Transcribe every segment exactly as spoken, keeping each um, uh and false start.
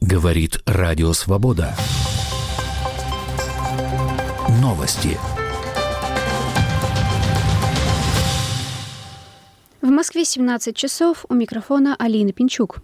Говорит Радио Свобода. Новости. В Москве семнадцать часов. У микрофона Алина Пинчук.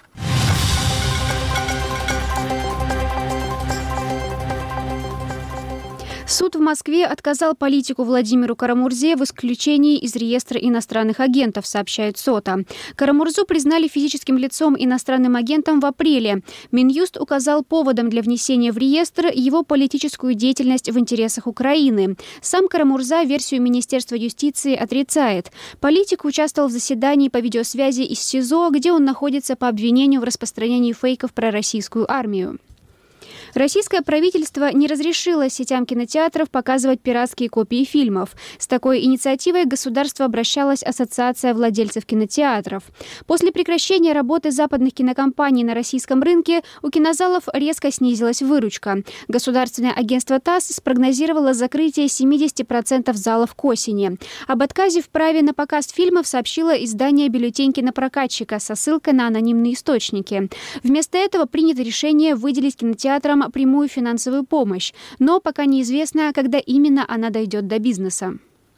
Суд в Москве отказал политику Владимиру Карамурзе в исключении из реестра иностранных агентов, сообщает СОТА. Карамурзу признали физическим лицом иностранным агентом в апреле. Минюст указал поводом для внесения в реестр его политическую деятельность в интересах Украины. Сам Карамурза версию Министерства юстиции отрицает. Политик участвовал в заседании по видеосвязи из СИЗО, где он находится по обвинению в распространении фейков про российскую армию. Российское правительство не разрешило сетям кинотеатров показывать пиратские копии фильмов. С такой инициативой к государству обращалась Ассоциация владельцев кинотеатров. После прекращения работы западных кинокомпаний на российском рынке у кинозалов резко снизилась выручка. Государственное агентство ТАСС спрогнозировало закрытие семьдесят процентов залов к осени. Об отказе в праве на показ фильмов сообщило издание «Бюллетень кинопрокатчика» со ссылкой на анонимные источники. Вместо этого принято решение выделить кинотеатрам прямую финансовую помощь, но пока неизвестно, когда именно она дойдет до бизнеса.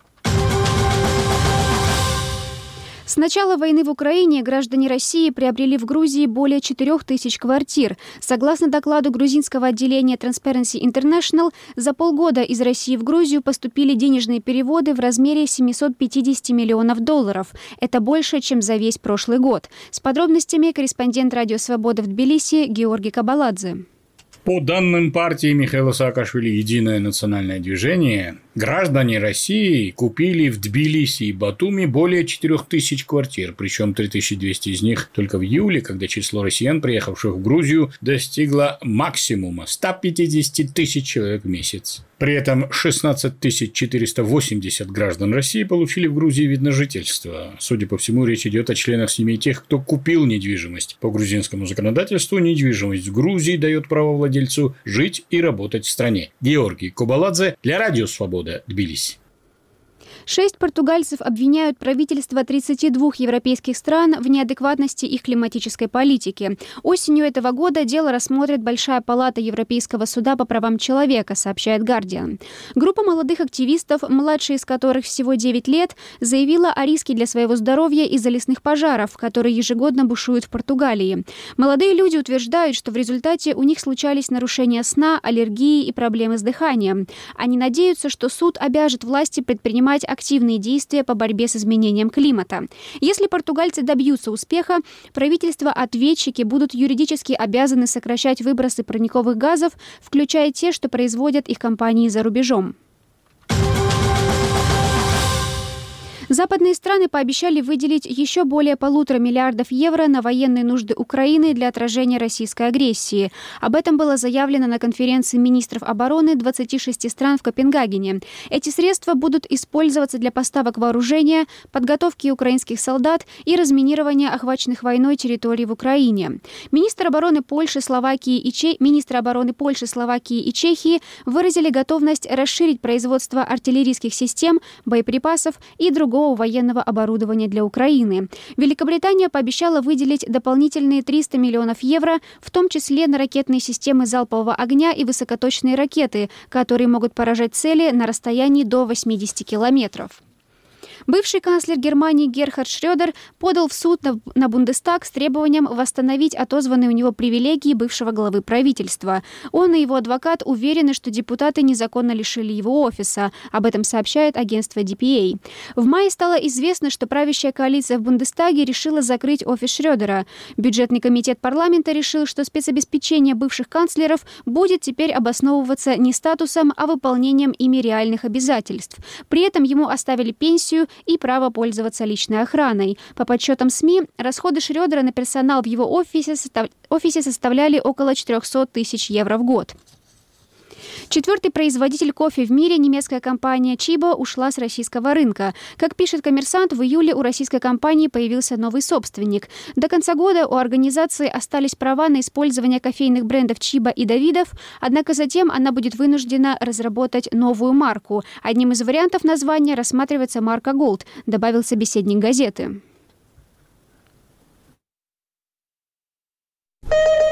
С начала войны в Украине граждане России приобрели в Грузии более четырех тысяч квартир. Согласно докладу грузинского отделения Transparency International, за полгода из России в Грузию поступили денежные переводы в размере семьсот пятьдесят миллионов долларов. Это больше, чем за весь прошлый год. С подробностями корреспондент Радио Свобода в Тбилиси Георгий Кабаладзе. По данным партии Михаила Саакашвили «Единое национальное движение», граждане России купили в Тбилиси и Батуми более четырех тысяч квартир, причем три тысячи двести из них только в июле, когда число россиян, приехавших в Грузию, достигло максимума – ста пятидесяти тысяч человек в месяц. При этом шестнадцать тысяч четыреста восемьдесят граждан России получили в Грузии вид на жительство. Судя по всему, речь идет о членах семей тех, кто купил недвижимость. По грузинскому законодательству недвижимость в Грузии дает право владельцу жить и работать в стране. Георгий Кабаладзе для Радио Свобода, Тбилиси. Шесть португальцев обвиняют правительства тридцати двух европейских стран в неадекватности их климатической политики. Осенью этого года дело рассмотрит Большая палата Европейского суда по правам человека, сообщает Guardian. Группа молодых активистов, младшая из которых всего девять лет, заявила о риске для своего здоровья из-за лесных пожаров, которые ежегодно бушуют в Португалии. Молодые люди утверждают, что в результате у них случались нарушения сна, аллергии и проблемы с дыханием. Они надеются, что суд обяжет власти предпринимать активные действия по борьбе с изменением климата. Если португальцы добьются успеха, правительства-ответчики будут юридически обязаны сокращать выбросы парниковых газов, включая те, что производят их компании за рубежом. Западные страны пообещали выделить еще более полутора миллиардов евро на военные нужды Украины для отражения российской агрессии. Об этом было заявлено на конференции министров обороны двадцати шести стран в Копенгагене. Эти средства будут использоваться для поставок вооружения, подготовки украинских солдат и разминирования охваченных войной территорий в Украине. Министр обороны Польши, Словакии и Че... Министры обороны Польши, Словакии и Чехии выразили готовность расширить производство артиллерийских систем, боеприпасов и другого военного оборудования для Украины. Великобритания пообещала выделить дополнительные триста миллионов евро, в том числе на ракетные системы залпового огня и высокоточные ракеты, которые могут поражать цели на расстоянии до восьмидесяти километров. Бывший канцлер Германии Герхард Шрёдер подал в суд на, на Бундестаг с требованием восстановить отозванные у него привилегии бывшего главы правительства. Он и его адвокат уверены, что депутаты незаконно лишили его офиса. Об этом сообщает агентство ди пи эй. В мае стало известно, что правящая коалиция в Бундестаге решила закрыть офис Шрёдера. Бюджетный комитет парламента решил, что спецобеспечение бывших канцлеров будет теперь обосновываться не статусом, а выполнением ими реальных обязательств. При этом ему оставили пенсию и право пользоваться личной охраной. По подсчетам СМИ, расходы Шрёдера на персонал в его офисе, состав... офисе составляли около четыреста тысяч евро в год. Четвертый производитель кофе в мире, немецкая компания Чибо, ушла с российского рынка. Как пишет «Коммерсант», в июле у российской компании появился новый собственник. До конца года у организации остались права на использование кофейных брендов Чибо и Давидов, однако затем она будет вынуждена разработать новую марку. Одним из вариантов названия рассматривается марка Gold, добавил собеседник газеты.